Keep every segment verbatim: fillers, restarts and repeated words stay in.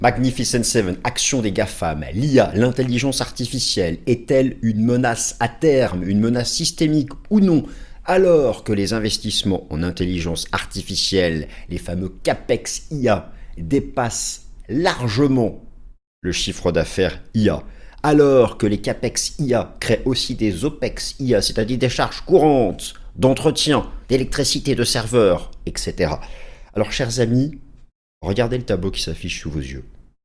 Magnificent Seven, action des GAFAM, l'I A, l'intelligence artificielle, est-elle une menace à terme, une menace systémique ou non? Alors que les investissements en intelligence artificielle, les fameux CAPEX I A, dépassent largement le chiffre d'affaires I A, alors que les CAPEX I A créent aussi des OPEX I A, c'est-à-dire des charges courantes d'entretien, d'électricité, de serveurs, et cetera. Alors, chers amis, regardez le tableau qui s'affiche sous vos yeux.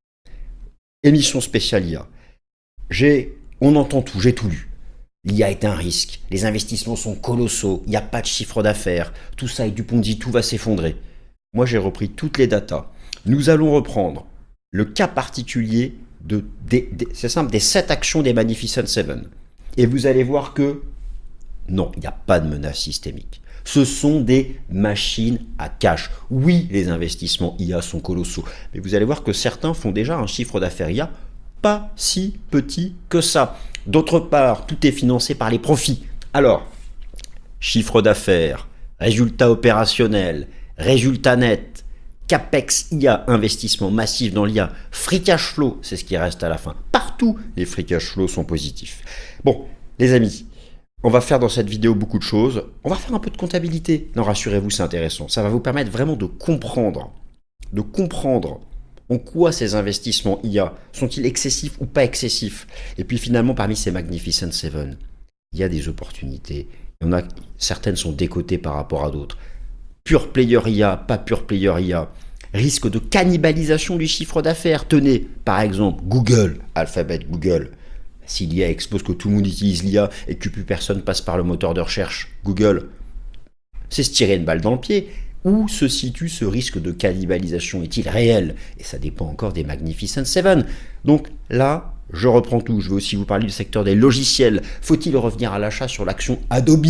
Émission spéciale I A. J'ai, on entend tout, j'ai tout lu. L'I A est un risque, les investissements sont colossaux, il n'y a pas de chiffre d'affaires, tout ça est du Ponzi, tout va s'effondrer. Moi, j'ai repris toutes les datas. Nous allons reprendre le cas particulier de, des, des, c'est simple, des sept actions des Magnificent Seven. Et vous allez voir que non, il n'y a pas de menace systémique. Ce sont des machines à cash. Oui, les investissements I A sont colossaux, mais vous allez voir que certains font déjà un chiffre d'affaires I A pas si petit que ça. D'autre part, tout est financé par les profits. Alors, chiffre d'affaires, résultats opérationnels, résultats nets, CAPEX I A, investissement massif dans l'I A, free cash flow, c'est ce qui reste à la fin. Partout, les free cash flows sont positifs. Bon, les amis, on va faire dans cette vidéo beaucoup de choses. On va faire un peu de comptabilité. Non, rassurez-vous, c'est intéressant. Ça va vous permettre vraiment de comprendre, de comprendre en quoi ces investissements I A sont-ils excessifs ou pas excessifs. Et puis finalement, parmi ces Magnificent Seven, il y a des opportunités. Il y en a, certaines sont décotées par rapport à d'autres. Pure player I A, pas pure player I A. Risque de cannibalisation du chiffre d'affaires. Tenez, par exemple, Google, Alphabet, Google. Si l'I A expose que tout le monde utilise l'I A et que plus personne passe par le moteur de recherche Google, c'est se tirer une balle dans le pied. Où se situe ce risque de cannibalisation? Est-il réel? Et ça dépend encore des Magnificent Seven. Donc là, je reprends tout. Je vais aussi vous parler du secteur des logiciels. Faut-il revenir à l'achat sur l'action Adobe?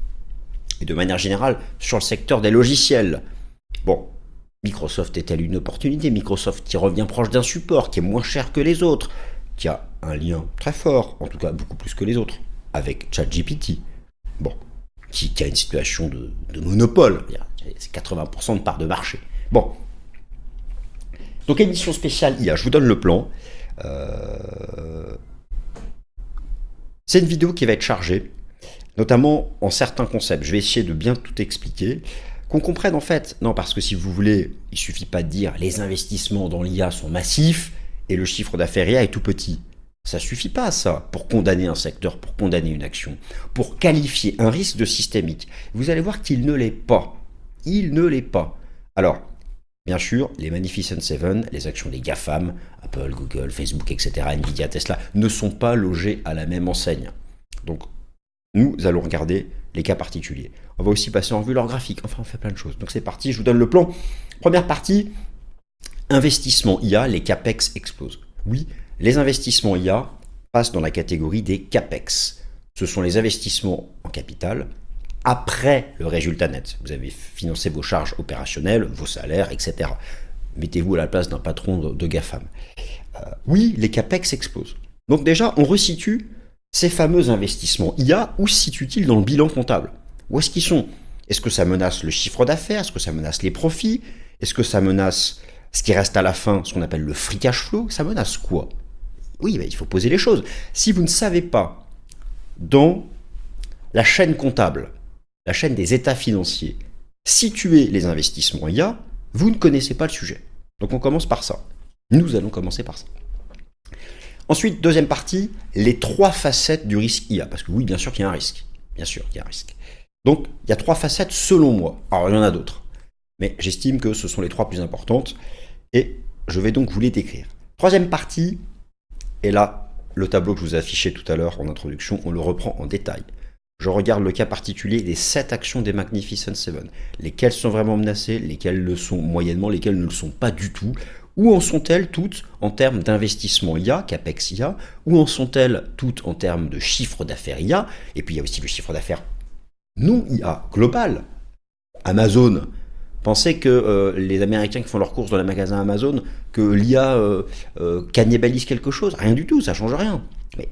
Et de manière générale, sur le secteur des logiciels. Bon, Microsoft est-elle une opportunité? Microsoft qui revient proche d'un support, qui est moins cher que les autres, qui a un lien très fort, en tout cas beaucoup plus que les autres, avec ChatGPT. Bon, qui, qui a une situation de, de monopole. C'est quatre-vingts pour cent de part de marché. Bon. Donc, émission spéciale I A. Je vous donne le plan. Euh... C'est une vidéo qui va être chargée, notamment en certains concepts. Je vais essayer de bien tout expliquer. Qu'on comprenne en fait. Non, parce que si vous voulez, il ne suffit pas de dire les investissements dans l'I A sont massifs et le chiffre d'affaires I A est tout petit. Ça ne suffit pas, ça, pour condamner un secteur, pour condamner une action, pour qualifier un risque de systémique. Vous allez voir qu'il ne l'est pas. Il ne l'est pas. Alors, bien sûr, les Magnificent Seven, les actions des GAFAM, Apple, Google, Facebook, et cetera, Nvidia, Tesla, ne sont pas logées à la même enseigne. Donc, nous allons regarder les cas particuliers. On va aussi passer en revue leur graphique. Enfin, on fait plein de choses. Donc, c'est parti, je vous donne le plan. Première partie, investissement I A, les CAPEX explosent. Oui, les investissements I A passent dans la catégorie des CAPEX. Ce sont les investissements en capital après le résultat net. Vous avez financé vos charges opérationnelles, vos salaires, et cetera. Mettez-vous à la place d'un patron de, de GAFAM. Euh, oui, les CAPEX explosent. Donc déjà, on resitue ces fameux investissements I A. Où se situent-ils dans le bilan comptable? Où est-ce qu'ils sont? Est-ce que ça menace le chiffre d'affaires? Est-ce que ça menace les profits? Est-ce que ça menace ce qui reste à la fin, ce qu'on appelle le free cash flow? Ça menace quoi? Oui, ben, il faut poser les choses. Si vous ne savez pas, dans la chaîne comptable, la chaîne des états financiers, situer les investissements I A, vous ne connaissez pas le sujet. Donc on commence par ça. Nous allons commencer par ça. Ensuite, deuxième partie, les trois facettes du risque I A. Parce que oui, bien sûr qu'il y a un risque. Bien sûr qu'il y a un risque. Donc, il y a trois facettes selon moi. Alors, il y en a d'autres. Mais j'estime que ce sont les trois plus importantes. Et je vais donc vous les décrire. Troisième partie, et là, le tableau que je vous ai affiché tout à l'heure en introduction, on le reprend en détail. Je regarde le cas particulier des sept actions des Magnificent Seven. Lesquelles sont vraiment menacées, lesquelles le sont moyennement, lesquelles ne le sont pas du tout. Où en sont-elles toutes en termes d'investissement I A, CAPEX I A? Où en sont-elles toutes en termes de chiffre d'affaires I A? Et puis il y a aussi le chiffre d'affaires non I A global. Amazon. Pensez que euh, les Américains qui font leurs courses dans les magasins Amazon, que l'I A euh, euh, cannibalise quelque chose? Rien du tout, ça ne change rien. Mais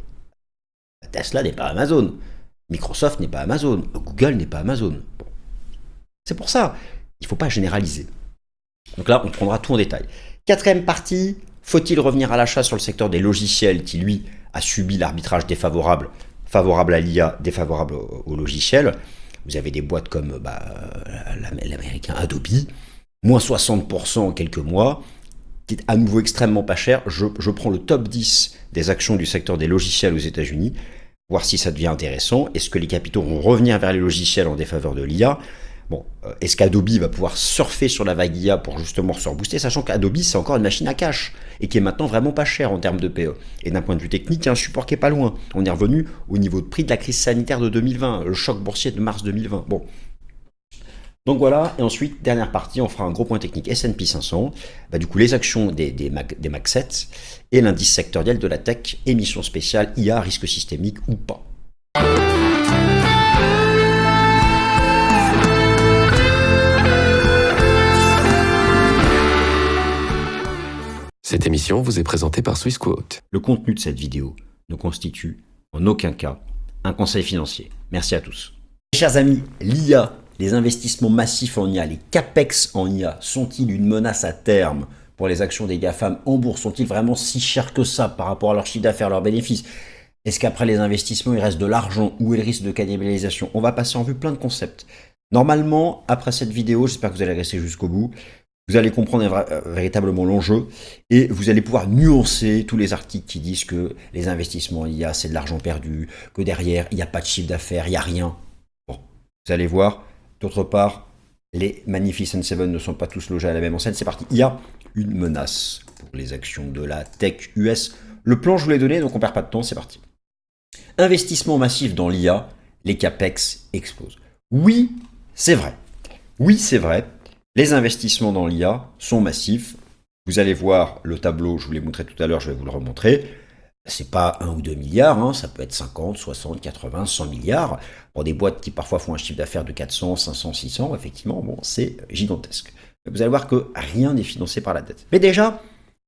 Tesla n'est pas Amazon. Microsoft n'est pas Amazon. Google n'est pas Amazon. Bon. C'est pour ça, il ne faut pas généraliser. Donc là, on prendra tout en détail. Quatrième partie, Faut-il revenir à l'achat sur le secteur des logiciels qui, lui, a subi l'arbitrage défavorable, favorable à l'I A, défavorable aux au logiciels? Vous avez des boîtes comme bah, l'américain Adobe, moins soixante pour cent en quelques mois, qui est à nouveau extrêmement pas cher. Je, je prends le top dix des actions du secteur des logiciels aux États-Unis, voir si ça devient intéressant. Est-ce que les capitaux vont revenir vers les logiciels en défaveur de l'I A? Bon, euh, est-ce qu'Adobe va pouvoir surfer sur la vague I A pour justement se rebooster, sachant qu'Adobe, c'est encore une machine à cash, et qui est maintenant vraiment pas chère en termes de P E. Et d'un point de vue technique, il y a un support qui est pas loin. On est revenu au niveau de prix de la crise sanitaire de deux mille vingt, le choc boursier de mars deux mille vingt. Bon. Donc voilà, et ensuite, dernière partie, on fera un gros point technique S and P cinq cents, bah, du coup les actions des, des, Mac, des Mac sept, et l'indice sectoriel de la tech, émission spéciale I A, risque systémique ou pas. Cette émission vous est présentée par Swissquote. Le contenu de cette vidéo ne constitue en aucun cas un conseil financier. Merci à tous. Chers amis, l'I A, les investissements massifs en I A, les CAPEX en I A, sont-ils une menace à terme pour les actions des GAFAM en bourse? Sont-ils vraiment si chers que ça par rapport à leur chiffre d'affaires, leurs bénéfices? Est-ce qu'après les investissements, il reste de l'argent? Où est le risque de cannibalisation? On va passer en vue plein de concepts. Normalement, après cette vidéo, j'espère que vous allez rester jusqu'au bout, vous allez comprendre véritablement l'enjeu et vous allez pouvoir nuancer tous les articles qui disent que les investissements en I A, c'est de l'argent perdu, que derrière, il n'y a pas de chiffre d'affaires, il n'y a rien. Bon, vous allez voir. D'autre part, les Magnificent Seven ne sont pas tous logés à la même enseigne. C'est parti. Il y a une menace pour les actions de la tech U S. Le plan, je vous l'ai donné, donc on ne perd pas de temps. C'est parti. Investissement massif dans l'I A, les CAPEX explosent. Oui, c'est vrai. Oui, c'est vrai. Les investissements dans l'I A sont massifs. Vous allez voir le tableau, je vous l'ai montré tout à l'heure, je vais vous le remontrer. C'est pas un ou deux milliards, hein, ça peut être cinquante, soixante, quatre-vingts, cent milliards. Pour des boîtes qui parfois font un chiffre d'affaires de quatre cents, cinq cents, six cents, effectivement, bon, c'est gigantesque. Vous allez voir que rien n'est financé par la dette. Mais déjà,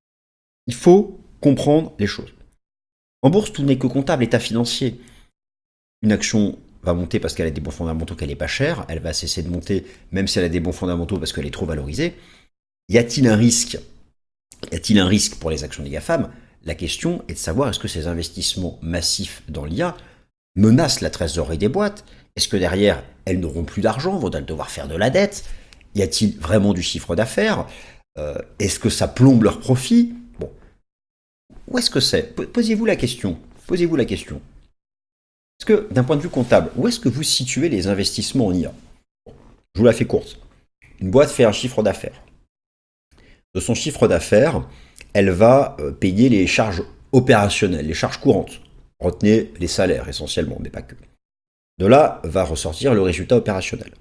il faut comprendre les choses. En bourse, tout n'est que comptable, état financier. Une action va monter parce qu'elle a des bons fondamentaux, qu'elle n'est pas chère. Elle va cesser de monter même si elle a des bons fondamentaux parce qu'elle est trop valorisée. Y a-t-il un risque? Y a-t-il un risque pour les actions des GAFAM? La question est de savoir est-ce que ces investissements massifs dans l'I A menacent la trésorerie des boîtes? Est-ce que derrière, elles n'auront plus d'argent, vont-elles devoir faire de la dette? Y a-t-il vraiment du chiffre d'affaires? euh, Est-ce que ça plombe leurs profits? Bon, où est-ce que c'est? Posez-vous la question. Posez-vous la question. Est-ce que, d'un point de vue comptable, où est-ce que vous situez les investissements en I A? Bon, je vous la fais courte. Une boîte fait un chiffre d'affaires. De son chiffre d'affaires, elle va payer les charges opérationnelles, les charges courantes. Retenez les salaires essentiellement, mais pas que. De là va ressortir le résultat opérationnel.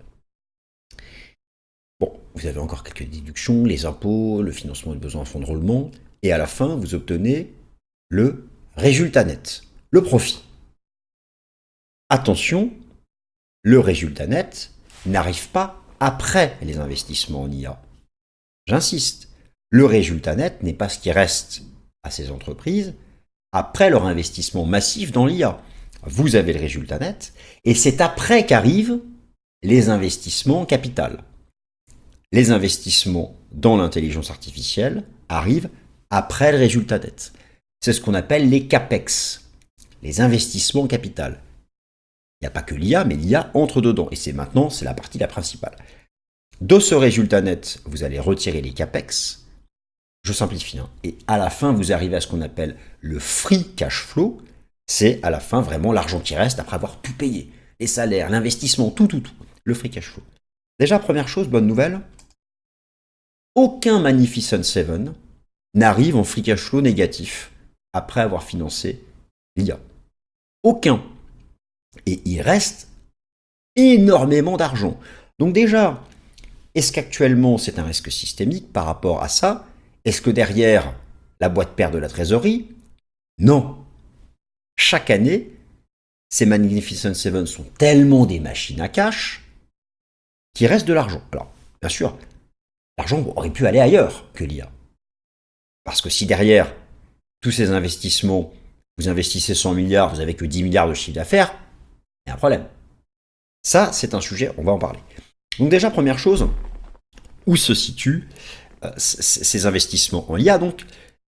Bon, vous avez encore quelques déductions, les impôts, le financement des besoins en fonds de roulement, et à la fin, vous obtenez le résultat net, le profit. Attention, le résultat net n'arrive pas après les investissements en I A. J'insiste, le résultat net n'est pas ce qui reste à ces entreprises après leur investissement massif dans l'I A. Vous avez le résultat net, et c'est après qu'arrivent les investissements en capital. Les investissements dans l'intelligence artificielle arrivent après le résultat net. C'est ce qu'on appelle les CAPEX, les investissements en capital. Il n'y a pas que l'I A, mais l'I A entre dedans. Et c'est maintenant, c'est la partie la principale. De ce résultat net, vous allez retirer les CAPEX. Je simplifie. Hein, et à la fin, vous arrivez à ce qu'on appelle le free cash flow. C'est à la fin vraiment l'argent qui reste après avoir tout payé. Les salaires, l'investissement, tout, tout, tout. Le free cash flow. Déjà, première chose, bonne nouvelle. Aucun Magnificent Seven n'arrive en free cash flow négatif après avoir financé l'I A. Aucun. Et il reste énormément d'argent. Donc déjà, est-ce qu'actuellement c'est un risque systémique par rapport à ça? Est-ce que derrière, la boîte perd de la trésorerie? Non. Chaque année, ces Magnificent Seven sont tellement des machines à cash qu'il reste de l'argent. Alors, bien sûr, l'argent aurait pu aller ailleurs que l'I A. Parce que si derrière tous ces investissements, vous investissez cent milliards, vous n'avez que dix milliards de chiffre d'affaires, il y a un problème. Ça, c'est un sujet, on va en parler. Donc déjà, première chose, où se situent euh, ces investissements en I A? Donc,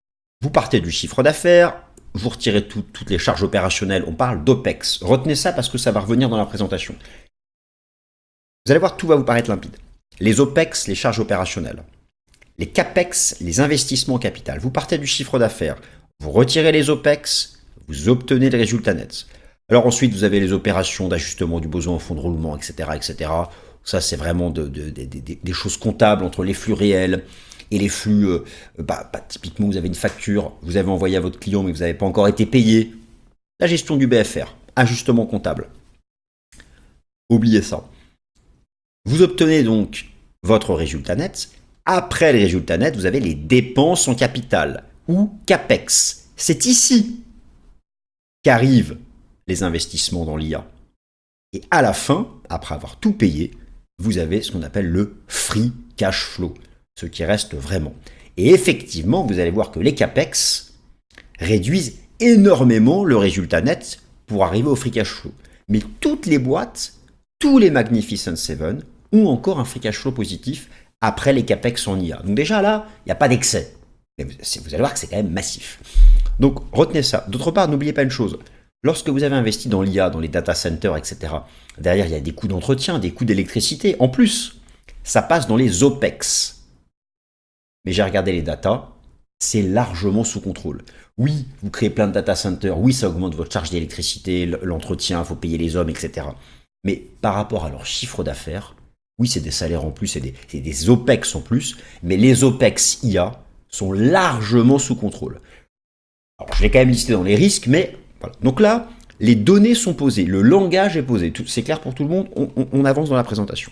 Vous partez du chiffre d'affaires, vous retirez tout, toutes les charges opérationnelles, on parle d'OPEX. Retenez ça parce que ça va revenir dans la présentation. Vous allez voir, tout va vous paraître limpide. Les OPEX, les charges opérationnelles. Les CAPEX, les investissements en capital. Vous partez du chiffre d'affaires, vous retirez les OPEX, vous obtenez le résultat net. Alors ensuite, vous avez les opérations d'ajustement du besoin au fonds de roulement, et cetera, et cetera. Ça, c'est vraiment de, de, de, de, des choses comptables entre les flux réels et les flux. Euh, bah, bah, typiquement, vous avez une facture, vous avez envoyé à votre client, mais vous n'avez pas encore été payé. La gestion du B F R, ajustement comptable. Oubliez ça. Vous obtenez donc votre résultat net. Après le résultat net, vous avez les dépenses en capital ou CAPEX. C'est ici qu'arrivent les investissements dans l'I A. Et à la fin, après avoir tout payé, vous avez ce qu'on appelle le free cash flow, ce qui reste vraiment. Et effectivement, vous allez voir que les CAPEX réduisent énormément le résultat net pour arriver au free cash flow. Mais toutes les boîtes, tous les Magnificent Seven ont encore un free cash flow positif après les CAPEX en I A. Donc déjà là, il n'y a pas d'excès. Mais vous, vous allez voir que c'est quand même massif. Donc retenez ça. D'autre part, n'oubliez pas une chose. Lorsque vous avez investi dans l'I A, dans les data centers, et cetera, derrière, il y a des coûts d'entretien, des coûts d'électricité. En plus, ça passe dans les OPEX. Mais j'ai regardé les datas, c'est largement sous contrôle. Oui, vous créez plein de data centers, oui, ça augmente votre charge d'électricité, l'entretien, il faut payer les hommes, et cetera. Mais par rapport à leur chiffre d'affaires, oui, c'est des salaires en plus, c'est des, c'est des OPEX en plus, mais les OPEX I A sont largement sous contrôle. Alors, je l'ai quand même listé dans les risques, mais voilà. Donc là, les données sont posées, le langage est posé. Tout, c'est clair pour tout le monde, on, on, on avance dans la présentation.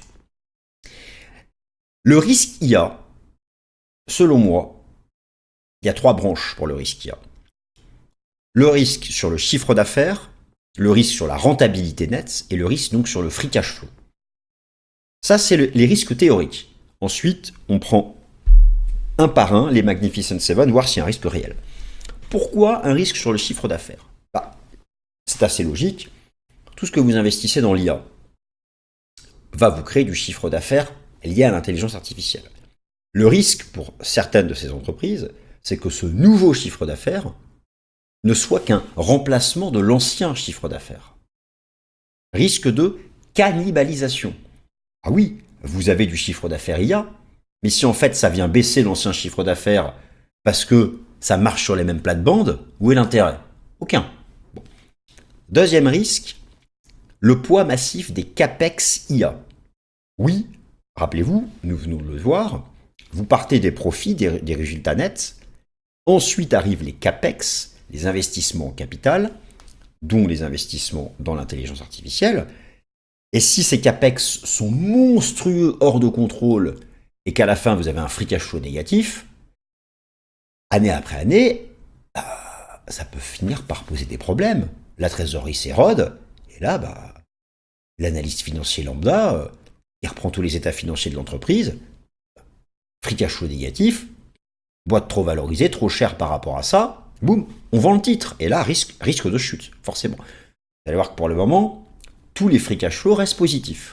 Le risque I A, selon moi, il y a trois branches pour le risque I A. Le risque sur le chiffre d'affaires, le risque sur la rentabilité nette et le risque donc sur le free cash flow. Ça, c'est le, les risques théoriques. Ensuite, on prend un par un les Magnificent Seven, voir s'il y a un risque réel. Pourquoi un risque sur le chiffre d'affaires ? Bah, c'est assez logique. Tout ce que vous investissez dans l'I A va vous créer du chiffre d'affaires lié à l'intelligence artificielle. Le risque pour certaines de ces entreprises, c'est que ce nouveau chiffre d'affaires ne soit qu'un remplacement de l'ancien chiffre d'affaires. Risque de cannibalisation. Ah oui, vous avez du chiffre d'affaires I A, mais si en fait ça vient baisser l'ancien chiffre d'affaires parce que ça marche sur les mêmes plates-bandes, où est l'intérêt ? Aucun. Bon. Deuxième risque, le poids massif des CAPEX I A. Oui, rappelez-vous, nous venons de le voir, vous partez des profits, des, des résultats nets, ensuite arrivent les CAPEX, les investissements en capital, dont les investissements dans l'intelligence artificielle. Et si ces CAPEX sont monstrueux, hors de contrôle, et qu'à la fin vous avez un free cash flow négatif, année après année, bah, ça peut finir par poser des problèmes. La trésorerie s'érode, et là, bah, l'analyste financier lambda, euh, il reprend tous les états financiers de l'entreprise, free cash flow négatif, boîte trop valorisée, trop chère par rapport à ça, boum, on vend le titre, et là, risque, risque de chute, forcément. Vous allez voir que pour le moment, tous les free cash flow restent positifs.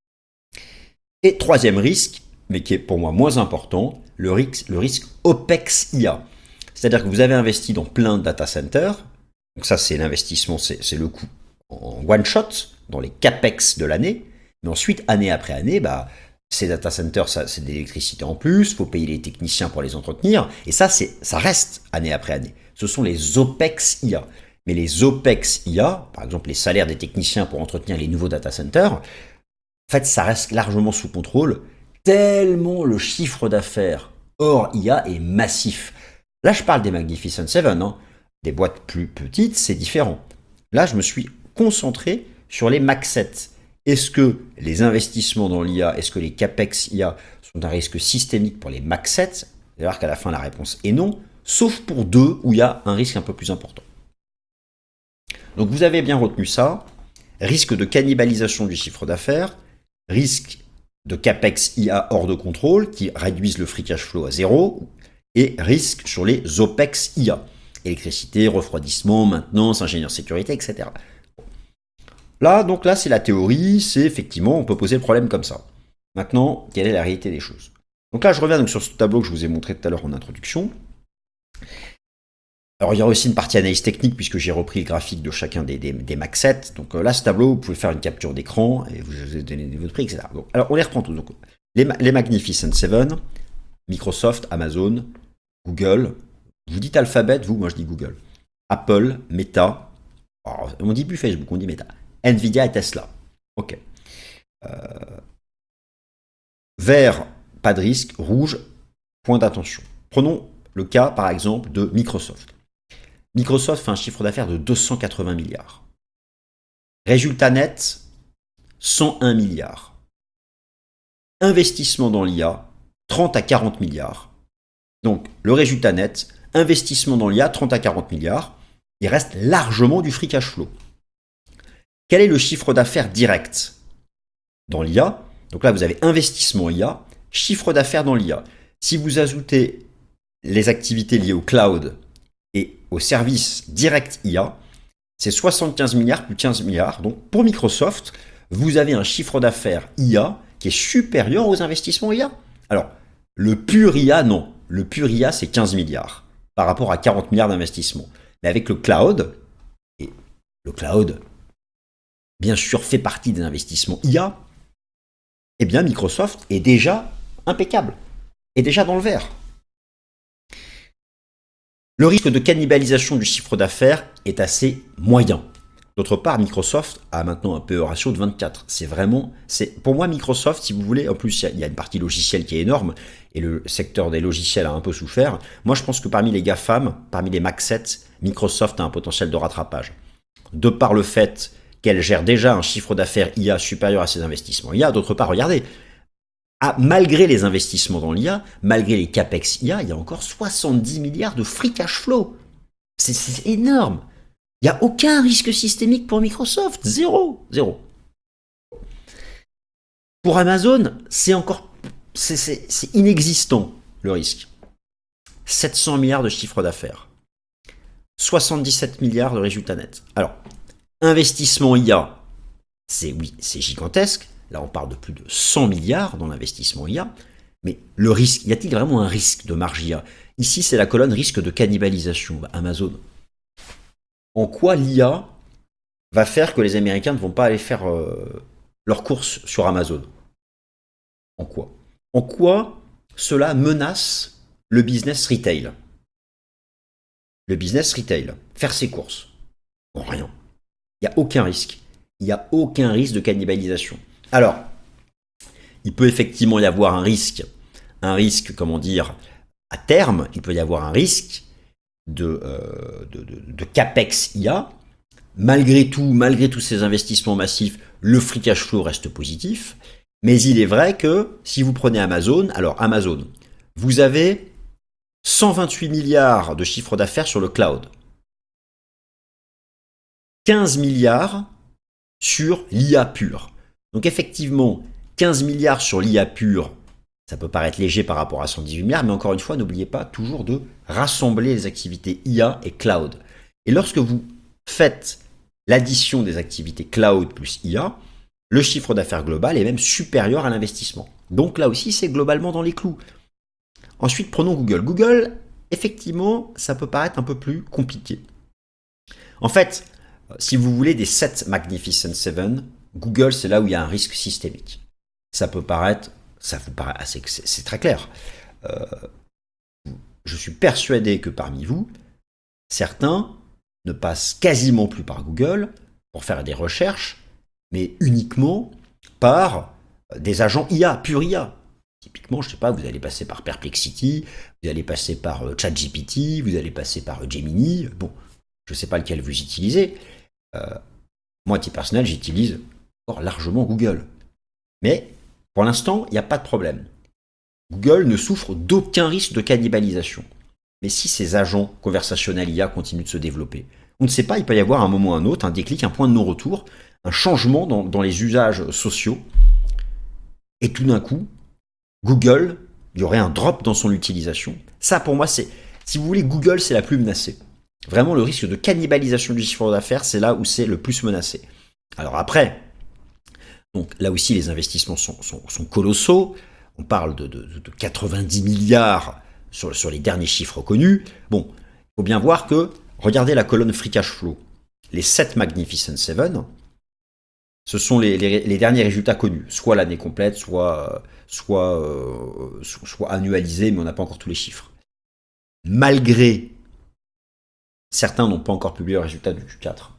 Et troisième risque, mais qui est pour moi moins important, le risque, le risque OPEX I A. C'est-à-dire que vous avez investi dans plein de data centers, donc ça c'est l'investissement, c'est, c'est le coût en one shot, dans les CAPEX de l'année, mais ensuite, année après année, bah, ces data centers, ça, c'est de l'électricité en plus, il faut payer les techniciens pour les entretenir, et ça, c'est, ça reste année après année. Ce sont les OPEX I A. Mais les OPEX I A, par exemple les salaires des techniciens pour entretenir les nouveaux data centers, en fait, ça reste largement sous contrôle, tellement le chiffre d'affaires hors I A est massif. Là, je parle des Magnificent Seven, hein. Des boîtes plus petites, c'est différent. Là, je me suis concentré sur les Max sept. Est-ce que les investissements dans l'I A, est-ce que les CAPEX I A sont un risque systémique pour les Max sept ? Vous allez voir qu'à la fin, la réponse est non, sauf pour deux où il y a un risque un peu plus important. Donc vous avez bien retenu ça, risque de cannibalisation du chiffre d'affaires, risque de CAPEX I A hors de contrôle qui réduisent le free cash flow à zéro, et risque sur les OPEX I A, électricité, refroidissement, maintenance, ingénieur sécurité, et cetera. Là, donc là, c'est la théorie, c'est effectivement, on peut poser le problème comme ça. Maintenant, quelle est la réalité des choses ? Donc là, je reviens donc sur ce tableau que je vous ai montré tout à l'heure en introduction. Alors, il y aura aussi une partie analyse technique, puisque j'ai repris le graphique de chacun des, des, des Mac sept. Donc euh, là, ce tableau, vous pouvez faire une capture d'écran, et vous avez donné votre prix, et cetera. Donc, alors, on les reprend tous. Donc, les, les Magnificent sept, Microsoft, Amazon, Google. Vous dites Alphabet, vous, moi je dis Google. Apple, Meta. Alors, on dit plus Facebook, on dit Meta. Nvidia et Tesla. OK. Euh, vert, pas de risque. Rouge, point d'attention. Prenons le cas, par exemple, de Microsoft. Microsoft fait un chiffre d'affaires de deux cent quatre-vingts milliards. Résultat net, cent un milliards. Investissement dans l'I A, trente à quarante milliards. Donc, le résultat net, investissement dans l'I A, trente à quarante milliards. Il reste largement du free cash flow. Quel est le chiffre d'affaires direct dans l'I A? Donc là, vous avez investissement I A, chiffre d'affaires dans l'I A. Si vous ajoutez les activités liées au cloud et aux services directs I A, c'est soixante-quinze milliards plus quinze milliards. Donc pour Microsoft, vous avez un chiffre d'affaires I A qui est supérieur aux investissements I A. Alors, le pur I A, non. Le pur I A, c'est quinze milliards par rapport à quarante milliards d'investissements. Mais avec le cloud, et le cloud, bien sûr, fait partie des investissements I A, eh bien, Microsoft est déjà impeccable, est déjà dans le vert. Le risque de cannibalisation du chiffre d'affaires est assez moyen. D'autre part, Microsoft a maintenant un P E ratio de vingt-quatre. C'est vraiment, c'est pour moi Microsoft, si vous voulez, en plus il y, y a une partie logicielle qui est énorme et le secteur des logiciels a un peu souffert. Moi, je pense que parmi les GAFAM, parmi les Mac sept, Microsoft a un potentiel de rattrapage. De par le fait qu'elle gère déjà un chiffre d'affaires I A supérieur à ses investissements I A. D'autre part, regardez, ah, malgré les investissements dans l'I A, malgré les CAPEX I A, il y a encore soixante-dix milliards de free cash flow. C'est, c'est énorme. Il n'y a aucun risque systémique pour Microsoft. Zéro. Zéro. Pour Amazon, c'est encore c'est, c'est, c'est inexistant, le risque. sept cents milliards de chiffre d'affaires. soixante-dix-sept milliards de résultats nets. Alors, investissement I A, c'est oui, c'est gigantesque. Là, on parle de plus de cent milliards dans l'investissement I A. Mais le risque, y a-t-il vraiment un risque de marge I A? Ici, c'est la colonne risque de cannibalisation. Bah, Amazon. En quoi l'I A va faire que les Américains ne vont pas aller faire euh, leurs courses sur Amazon? En quoi? En quoi cela menace le business retail? Le business retail, faire ses courses. Bon, rien. Il n'y a aucun risque. Il n'y a aucun risque de cannibalisation. Alors, il peut effectivement y avoir un risque, un risque, comment dire, à terme, il peut y avoir un risque de, euh, de, de, de CAPEX I A. Malgré tout, malgré tous ces investissements massifs, le free cash flow reste positif. Mais il est vrai que si vous prenez Amazon, alors Amazon, vous avez cent vingt-huit milliards de chiffre d'affaires sur le cloud. quinze milliards sur l'I A pure. Donc effectivement, quinze milliards sur l'I A pure, ça peut paraître léger par rapport à cent dix-huit milliards, mais encore une fois, n'oubliez pas toujours de rassembler les activités I A et cloud. Et lorsque vous faites l'addition des activités cloud plus I A, le chiffre d'affaires global est même supérieur à l'investissement. Donc là aussi, c'est globalement dans les clous. Ensuite, prenons Google. Google, effectivement, ça peut paraître un peu plus compliqué. En fait, si vous voulez des sept Magnificent sept, Google, c'est là où il y a un risque systémique. Ça peut paraître, ça vous paraît assez, c'est, c'est très clair. Euh, je suis persuadé que parmi vous, certains ne passent quasiment plus par Google pour faire des recherches, mais uniquement par des agents I A, pur I A. Typiquement, je ne sais pas, vous allez passer par Perplexity, vous allez passer par ChatGPT, vous allez passer par Gemini. Bon, je ne sais pas lequel vous utilisez. Euh, moi, à titre personnel, j'utilise encore largement Google. Mais pour l'instant, il n'y a pas de problème. Google ne souffre d'aucun risque de cannibalisation. Mais si ces agents conversationnels I A continuent de se développer, on ne sait pas, il peut y avoir un moment ou un autre, un déclic, un point de non-retour, un changement dans, dans les usages sociaux. Et tout d'un coup, Google, il y aurait un drop dans son utilisation. Ça, pour moi, c'est, si vous voulez, Google, c'est la plus menacée. Vraiment, le risque de cannibalisation du chiffre d'affaires, c'est là où c'est le plus menacé. Alors après, donc là aussi, les investissements sont, sont, sont colossaux. On parle de, de, de quatre-vingt-dix milliards sur, sur les derniers chiffres connus. Bon, faut bien voir que, regardez la colonne Free Cash Flow. Les sept Magnificent Seven, ce sont les, les, les derniers résultats connus, soit l'année complète, soit, soit, euh, soit annualisés, mais on n'a pas encore tous les chiffres. Malgré, certains n'ont pas encore publié le résultat du Q quatre,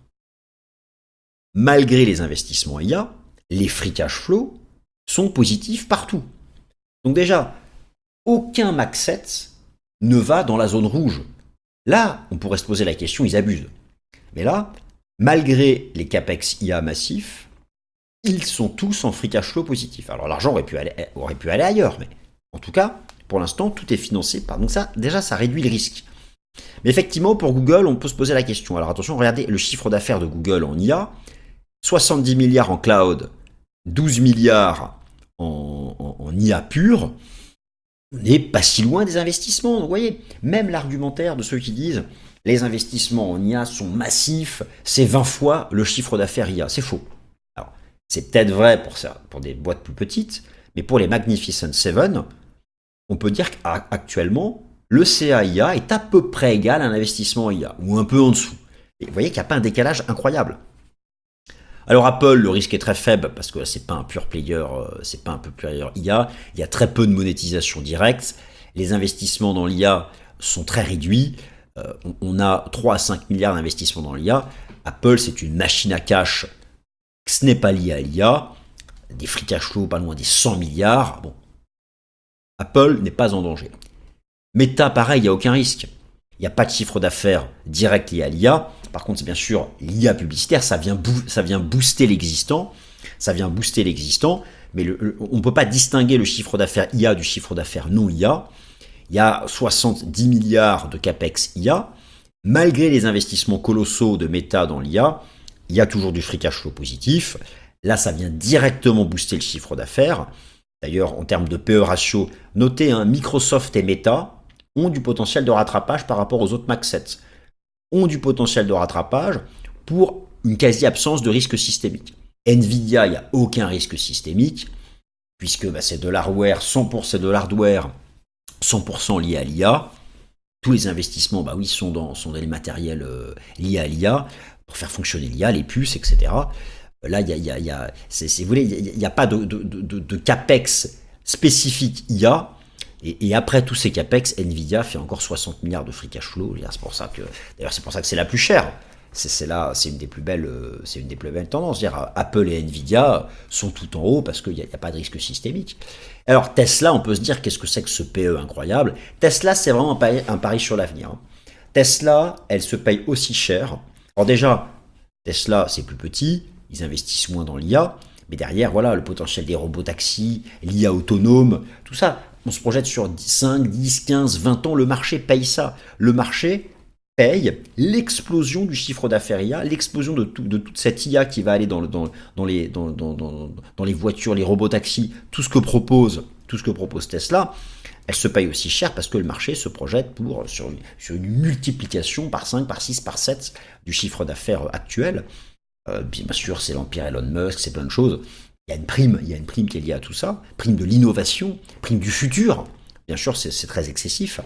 malgré les investissements I A, les Free Cash Flow sont positifs partout. Donc déjà, aucun Max sept ne va dans la zone rouge. Là, on pourrait se poser la question, ils abusent. Mais là, malgré les CAPEX I A massifs, ils sont tous en free cash flow positif. Alors l'argent aurait pu aller, aurait pu aller ailleurs, mais en tout cas, pour l'instant, tout est financé par... Donc ça, déjà, ça réduit le risque. Mais effectivement, pour Google, on peut se poser la question. Alors attention, regardez le chiffre d'affaires de Google en I A, soixante-dix milliards en cloud, douze milliards en, en, en I A pur. On n'est pas si loin des investissements. Donc, vous voyez, même l'argumentaire de ceux qui disent les investissements en I A sont massifs, c'est vingt fois le chiffre d'affaires I A. C'est faux. Alors, c'est peut-être vrai pour, ça, pour des boîtes plus petites, mais pour les Magnificent Seven, on peut dire qu'actuellement, le C A I A est à peu près égal à un investissement en I A, ou un peu en dessous. Et vous voyez qu'il n'y a pas un décalage incroyable. Alors Apple, le risque est très faible parce que c'est pas un pure player, c'est pas un pure player I A. Il y a très peu de monétisation directe. Les investissements dans l'I A sont très réduits. Euh, on a trois à cinq milliards d'investissements dans l'I A. Apple, c'est une machine à cash. Ce n'est pas lié à l'I A. Des free cash flow pas loin des cent milliards. Bon, Apple n'est pas en danger. Meta, pareil, il n'y a aucun risque. Il n'y a pas de chiffre d'affaires direct lié à l'I A. Par contre, c'est bien sûr l'I A publicitaire, ça vient, boo- ça vient booster l'existant. Ça vient booster l'existant, mais le, le, on ne peut pas distinguer le chiffre d'affaires I A du chiffre d'affaires non I A. Il y a soixante-dix milliards de CAPEX I A. Malgré les investissements colossaux de Meta dans l'I A, il y a toujours du free cash flow positif. Là, ça vient directement booster le chiffre d'affaires. D'ailleurs, en termes de P E ratio, notez, hein, Microsoft et Meta ont du potentiel de rattrapage par rapport aux autres Max sept. Ont du potentiel de rattrapage pour une quasi-absence de risque systémique. Nvidia, il n'y a aucun risque systémique, puisque bah, c'est de l'hardware, cent pour cent de l'hardware, cent pour cent lié à l'I A. Tous les investissements, bah oui, sont dans, sont dans les matériels euh, liés à l'I A, pour faire fonctionner l'I A, les puces, et cetera. Là, il y a, y a, y a, c'est, c'est, vous voulez, il n'y a, a pas de, de, de, de CAPEX spécifique I A. Et, et après tous ces CAPEX, Nvidia fait encore soixante milliards de free cash flow. C'est pour ça que, d'ailleurs, c'est pour ça que c'est la plus chère. C'est, c'est là, c'est une des plus belles, c'est une des plus belles tendances. Dire, Apple et Nvidia sont tout en haut parce qu'il n'y a, a pas de risque systémique. Alors Tesla, on peut se dire qu'est-ce que c'est que ce P E incroyable. Tesla, c'est vraiment un pari, un pari sur l'avenir. Tesla, elle se paye aussi cher. Alors déjà, Tesla, c'est plus petit, ils investissent moins dans l'I A, mais derrière, voilà, le potentiel des robots taxis, l'I A autonome, tout ça. On se projette sur cinq, dix, quinze, vingt ans, le marché paye ça. Le marché paye l'explosion du chiffre d'affaires I A, l'explosion de, tout, de toute cette I A qui va aller dans, le, dans, dans, les, dans, dans, dans, dans les voitures, les robots taxis, tout ce que propose, tout ce que propose Tesla, elle se paye aussi cher parce que le marché se projette pour, sur, sur une multiplication par cinq, par six, par sept du chiffre d'affaires actuel. Euh, bien sûr, c'est l'empire Elon Musk, c'est plein de choses. Il y a une prime, il y a une prime qui est liée à tout ça, prime de l'innovation, prime du futur. Bien sûr, c'est, c'est très excessif.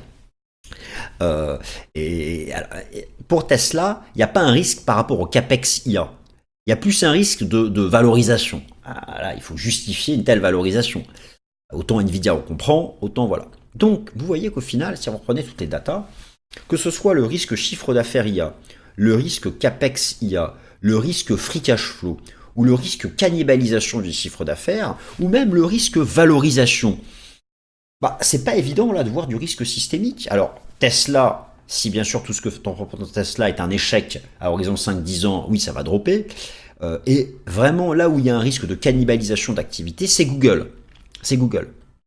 Euh, et, et pour Tesla, il n'y a pas un risque par rapport au CAPEX I A. Il y a plus un risque de, de valorisation. Ah, là, il faut justifier une telle valorisation. Autant Nvidia on comprend, autant voilà. Donc, vous voyez qu'au final, si vous reprenez toutes les datas, que ce soit le risque chiffre d'affaires I A, le risque CAPEX I A, le risque free cash flow, ou le risque cannibalisation du chiffre d'affaires, ou même le risque valorisation, bah, c'est pas évident là de voir du risque systémique. Alors, Tesla, si bien sûr tout ce que ton propose Tesla est un échec à horizon cinq dix ans, oui, ça va dropper. Euh, et vraiment, là où il y a un risque de cannibalisation d'activité, c'est Google. C'est Google.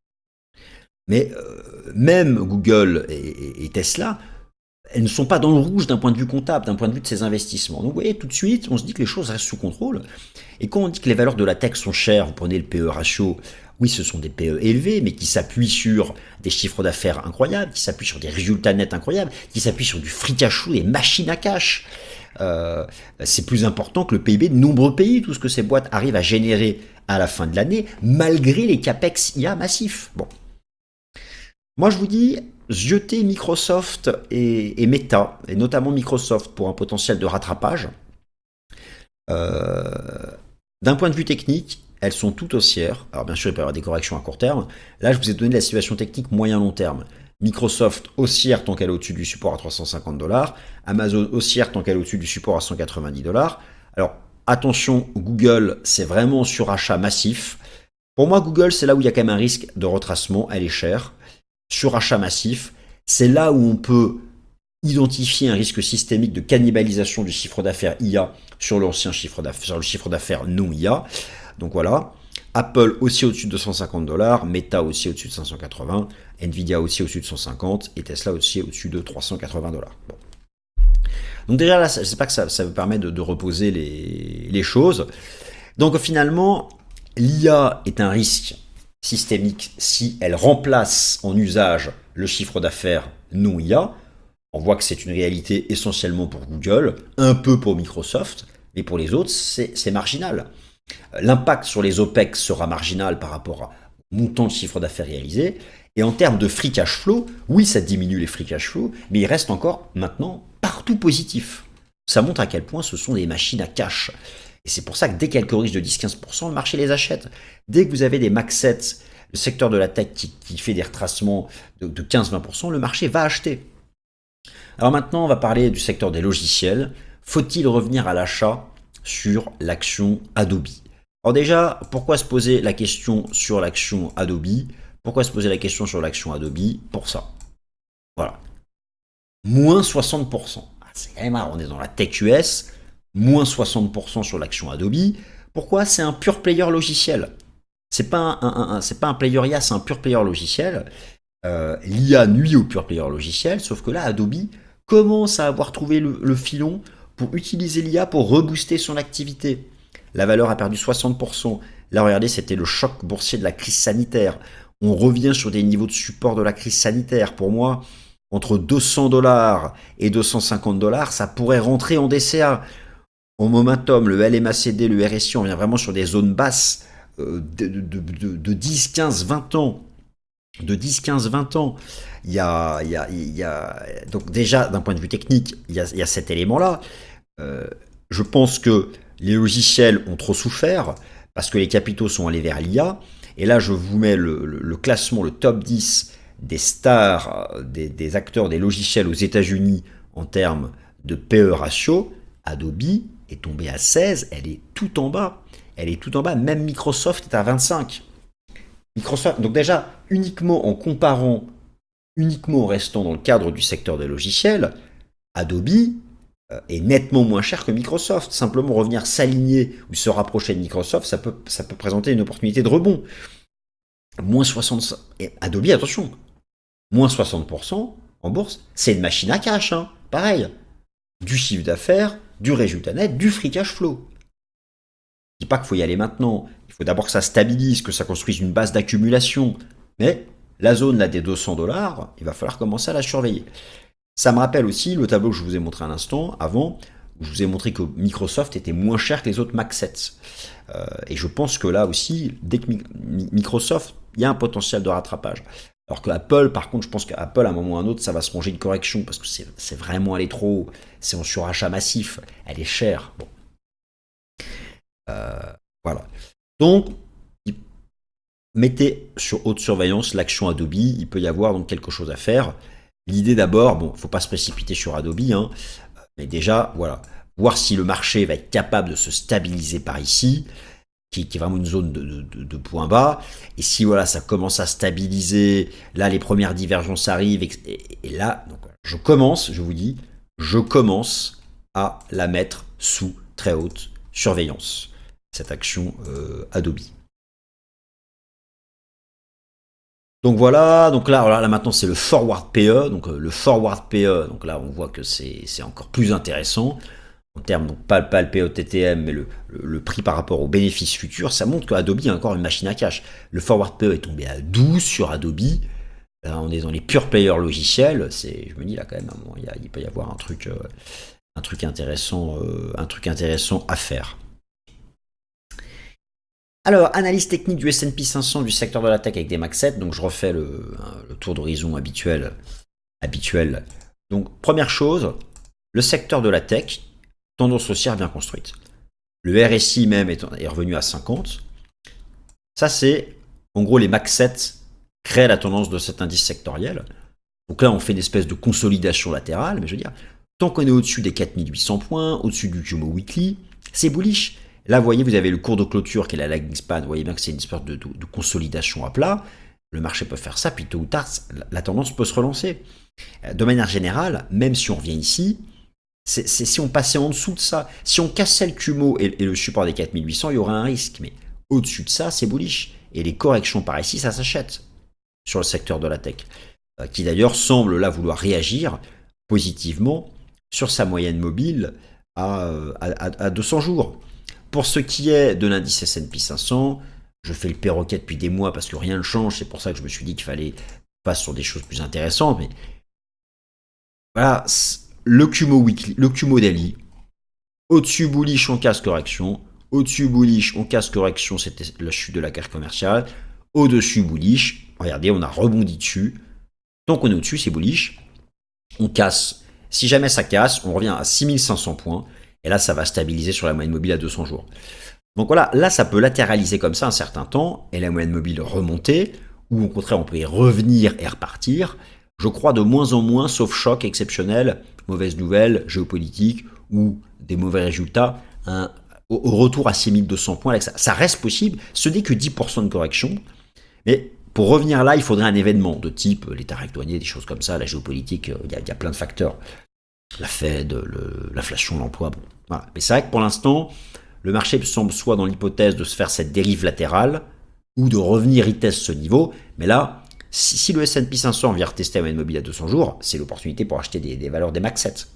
Mais euh, même Google et, et, et Tesla, elles ne sont pas dans le rouge d'un point de vue comptable, d'un point de vue de ces investissements. Donc vous voyez, tout de suite, on se dit que les choses restent sous contrôle. Et quand on dit que les valeurs de la tech sont chères, vous prenez le P E ratio, oui, ce sont des P E élevés, mais qui s'appuient sur des chiffres d'affaires incroyables, qui s'appuient sur des résultats nets incroyables, qui s'appuient sur du free cash flow, des machines à cash. Euh, c'est plus important que le P I B de nombreux pays, tout ce que ces boîtes arrivent à générer à la fin de l'année, malgré les CAPEX I A massifs. Bon. Moi, je vous dis, jeter Microsoft et, et Meta, et notamment Microsoft pour un potentiel de rattrapage. Euh, D'un point de vue technique, elles sont tout haussières. Alors bien sûr, il peut y avoir des corrections à court terme. Là, je vous ai donné la situation technique moyen-long terme. Microsoft haussière tant qu'elle est au-dessus du support à trois cent cinquante dollars. Amazon haussière tant qu'elle est au-dessus du support à cent quatre-vingt-dix dollars. Alors attention, Google, c'est vraiment surachat massif. Pour moi, Google, c'est là où il y a quand même un risque de retracement. Elle est chère. Surachat massif, c'est là où on peut identifier un risque systémique de cannibalisation du chiffre d'affaires I A sur l'ancien chiffre d'affaires, sur le chiffre d'affaires non I A. Donc voilà. Apple aussi au-dessus de deux cent cinquante dollars, Meta aussi au-dessus de cinq cent quatre-vingts, Nvidia aussi au-dessus de cent cinquante et Tesla aussi au-dessus de trois cent quatre-vingts dollars. Bon. Donc déjà là, je ne sais pas que ça, ça me permet de, de reposer les, les choses. Donc finalement, l'I A est un risque systémique si elle remplace en usage le chiffre d'affaires non I A. On voit que c'est une réalité essentiellement pour Google, un peu pour Microsoft, mais pour les autres, c'est marginal. L'impact sur les OPEX sera marginal par rapport au montant de chiffre d'affaires réalisé. Et en termes de free cash flow, oui, ça diminue les free cash flow, mais il reste encore maintenant partout positif. Ça montre à quel point ce sont des machines à cash. Et c'est pour ça que dès qu'elles corrigent de dix à quinze pour cent, le marché les achète. Dès que vous avez des max sets, le secteur de la tech qui, qui fait des retracements de, de quinze à vingt pour cent, le marché va acheter. Alors maintenant, on va parler du secteur des logiciels. Faut-il revenir à l'achat sur l'action Adobe? Alors déjà, pourquoi se poser la question sur l'action Adobe? Pourquoi se poser la question sur l'action Adobe? Pour ça. Voilà. Moins soixante pour cent. Ah, c'est quand même rare, on est dans la tech U S. Moins soixante pour cent sur l'action Adobe. Pourquoi? C'est un pure player logiciel. C'est pas un, un, un, c'est pas un player I A, c'est un pure player logiciel. Euh, L'I A nuit au pure player logiciel, sauf que là, Adobe commence à avoir trouvé le, le filon pour utiliser l'I A pour rebooster son activité. La valeur a perdu soixante pour cent. Là, regardez, c'était le choc boursier de la crise sanitaire. On revient sur des niveaux de support de la crise sanitaire. Pour moi, entre deux cents dollars et deux cent cinquante dollars, ça pourrait rentrer en D C A. En momentum, le L M A C D, le R S I, on vient vraiment sur des zones basses euh, de, de, de, de dix, quinze, vingt ans. De dix, quinze, vingt ans, il y a, il y a, il y a donc déjà d'un point de vue technique, il y a, il y a cet élément-là. Euh, je pense que les logiciels ont trop souffert parce que les capitaux sont allés vers l'I A. Et là, je vous mets le, le, le classement, le top dix des stars, des, des acteurs des logiciels aux États-Unis en termes de P E ratio. Adobe est tombée à seize, elle est tout en bas. Elle est tout en bas, même Microsoft est à vingt-cinq. Microsoft, donc déjà, uniquement en comparant, uniquement en restant dans le cadre du secteur des logiciels, Adobe euh, est nettement moins cher que Microsoft. Simplement revenir s'aligner ou se rapprocher de Microsoft, ça peut, ça peut présenter une opportunité de rebond. Moins soixante, et Adobe, attention, moins soixante pour cent en bourse, c'est une machine à cash, hein, pareil. Du chiffre d'affaires, du résultat net, du free cash flow. Je dis pas qu'il faut y aller maintenant. Il faut d'abord que ça stabilise, que ça construise une base d'accumulation. Mais la zone là des deux cents dollars, il va falloir commencer à la surveiller. Ça me rappelle aussi le tableau que je vous ai montré un instant avant, où je vous ai montré que Microsoft était moins cher que les autres Mac sets. Euh, et je pense que là aussi, dès que Microsoft, il y a un potentiel de rattrapage. Alors que Apple, par contre, je pense qu'Apple, à un moment ou à un autre, ça va se manger une correction, parce que c'est vraiment allé trop haut. C'est en surachat massif. Elle est chère. Bon. Euh, voilà. Donc, mettez sur haute surveillance l'action Adobe. Il peut y avoir donc quelque chose à faire. L'idée d'abord, bon, il ne faut pas se précipiter sur Adobe, hein, mais déjà, voilà, voir si le marché va être capable de se stabiliser par ici, qui, qui est vraiment une zone de, de, de point bas. Et si voilà, ça commence à stabiliser, là, les premières divergences arrivent, et, et, et là, donc, je commence, je vous dis, je commence à la mettre sous très haute surveillance, cette action euh, Adobe. Donc voilà, donc là, là, là maintenant c'est le forward P E, donc euh, le forward P E, donc là on voit que c'est encore plus intéressant, en termes, donc pas, pas le P E T T M, mais le, le, le prix par rapport aux bénéfices futurs, ça montre qu'Adobe a encore une machine à cash. Le forward P E est tombé à douze sur Adobe, là on est dans les pure players logiciels, je me dis là quand même, il, y a, il peut y avoir un truc, euh, un truc intéressant, euh, un truc intéressant à faire. Alors, analyse technique du S and P cinq cents du secteur de la tech avec des Max sept. Donc, je refais le, le tour d'horizon habituel, habituel. Donc, première chose, le secteur de la tech, tendance haussière bien construite. Le R S I même est, est revenu à cinquante. Ça, c'est en gros les Max sept créent la tendance de cet indice sectoriel. Donc là, on fait une espèce de consolidation latérale, mais je veux dire, tant qu'on est au-dessus des quatre mille huit cents points, au-dessus du Kumo Weekly, c'est bullish. Là, vous voyez, vous avez le cours de clôture qui est la lagging span. Vous voyez bien que c'est une espèce de, de, de consolidation à plat. Le marché peut faire ça, puis tôt ou tard, la tendance peut se relancer. De manière générale, même si on revient ici, c'est, c'est si on passait en dessous de ça, si on cassait le Kumo et, et le support des quatre mille huit cents, il y aurait un risque. Mais au-dessus de ça, c'est bullish. Et les corrections par ici, ça s'achète sur le secteur de la tech, euh, qui d'ailleurs semble là vouloir réagir positivement sur sa moyenne mobile à, à, à deux cents jours. Pour ce qui est de l'indice S and P cinq cents, je fais le perroquet depuis des mois parce que rien ne change. C'est pour ça que je me suis dit qu'il fallait passer sur des choses plus intéressantes. Mais voilà, le Kumo Weekly, le Kumo Daily, au-dessus bullish, on casse correction. Au-dessus bullish, on casse correction, c'était la chute de la guerre commerciale. Au-dessus bullish, regardez, on a rebondi dessus. Tant qu'on est au-dessus, c'est bullish. On casse. Si jamais ça casse, on revient à six mille cinq cents points. Et là, ça va stabiliser sur la moyenne mobile à deux cents jours. Donc voilà, là, ça peut latéraliser comme ça un certain temps et la moyenne mobile remonter, ou au contraire, on peut y revenir et repartir. Je crois de moins en moins, sauf choc exceptionnel, mauvaise nouvelle, géopolitique ou des mauvais résultats, un, au, au retour à six mille deux cents points, ça, ça reste possible. Ce n'est que dix pour cent de correction. Mais pour revenir là, il faudrait un événement de type les tarifs douaniers, des choses comme ça, la géopolitique, il y a, il y a plein de facteurs. La Fed, le, l'inflation, l'emploi, bon. Voilà. Mais c'est vrai que pour l'instant, le marché semble soit dans l'hypothèse de se faire cette dérive latérale ou de revenir retester ce niveau. Mais là, si, si le S and P cinq cents vient retester la moyenne mobile à deux cents jours, c'est l'opportunité pour acheter des, des valeurs des Max sept.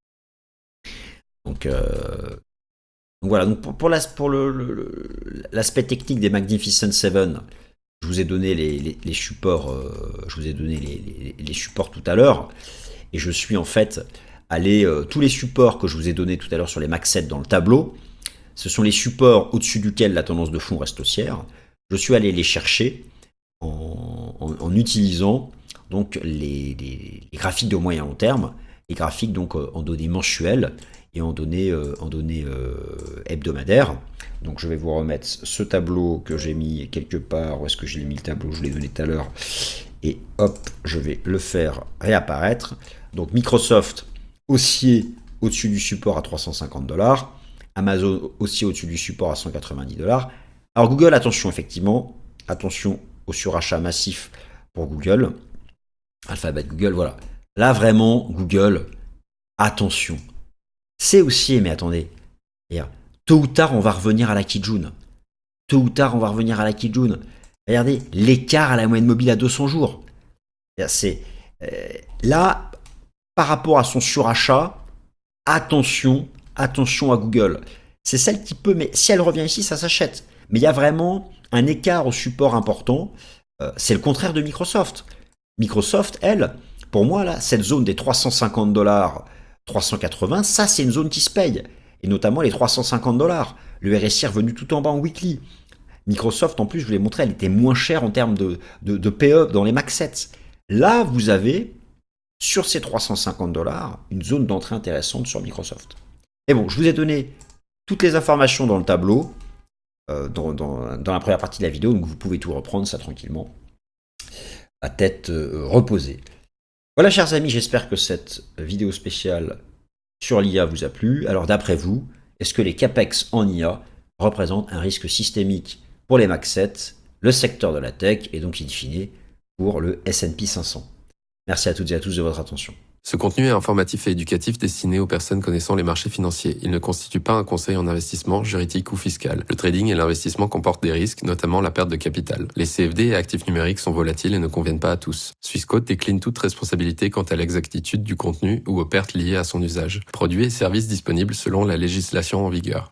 Donc, euh, donc voilà. Donc pour, pour, la, pour le, le, l'aspect technique des Magnificent Seven, je vous ai donné les, les, les supports. Euh, je vous ai donné les, les, les supports tout à l'heure, et je suis en fait allé euh, tous les supports que je vous ai donnés tout à l'heure sur les Max sept dans le tableau. Ce sont les supports au-dessus duquel la tendance de fond reste haussière. Je suis allé les chercher en, en, en utilisant donc les, les, les graphiques de moyen long terme, les graphiques donc en données mensuelles et en données, euh, en données euh, hebdomadaires. Donc je vais vous remettre ce tableau que j'ai mis quelque part. Où est-ce que j'ai mis le tableau? Je vous l'ai donné tout à l'heure. Et hop, je vais le faire réapparaître. Donc Microsoft haussier au-dessus du support à trois cent cinquante dollars. Amazon aussi au-dessus du support à cent quatre-vingt-dix dollars. Alors Google, attention effectivement, attention au surachat massif pour Google. Alphabet, Google, voilà. Là vraiment, Google, attention. C'est haussier, mais attendez. Tôt ou tard, on va revenir à la Kijun. Tôt ou tard, on va revenir à la Kijun. Regardez, l'écart à la moyenne mobile à deux cents jours. C'est, euh, là, par rapport à son surachat, attention, attention à Google. C'est celle qui peut, mais si elle revient ici, ça s'achète. Mais il y a vraiment un écart au support important. Euh, c'est le contraire de Microsoft. Microsoft, elle, pour moi, là, cette zone des trois cent cinquante dollars, trois cent quatre-vingts, ça, c'est une zone qui se paye. Et notamment les trois cent cinquante dollars. Le R S I est revenu tout en bas en weekly. Microsoft, en plus, je vous l'ai montré, elle était moins chère en termes de, de, de P E dans les Max sept. Là, vous avez, sur ces trois cent cinquante dollars, une zone d'entrée intéressante sur Microsoft. Et bon, je vous ai donné toutes les informations dans le tableau, euh, dans, dans, dans la première partie de la vidéo, donc vous pouvez tout reprendre ça tranquillement, à tête euh, reposée. Voilà, chers amis, j'espère que cette vidéo spéciale sur l'I A vous a plu. Alors, d'après vous, est-ce que les CAPEX en I A représentent un risque systémique pour les Max sept, le secteur de la tech, et donc, in fine, pour le S and P cinq cents? Merci à toutes et à tous de votre attention. Ce contenu est informatif et éducatif destiné aux personnes connaissant les marchés financiers. Il ne constitue pas un conseil en investissement, juridique ou fiscal. Le trading et l'investissement comportent des risques, notamment la perte de capital. Les C F D et actifs numériques sont volatiles et ne conviennent pas à tous. Swissquote décline toute responsabilité quant à l'exactitude du contenu ou aux pertes liées à son usage. Produits et services disponibles selon la législation en vigueur.